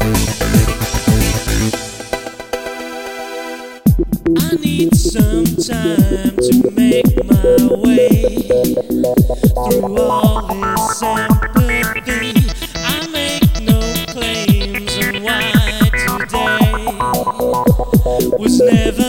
I need some time to make my way through all this empathy. I make no claims on why today was never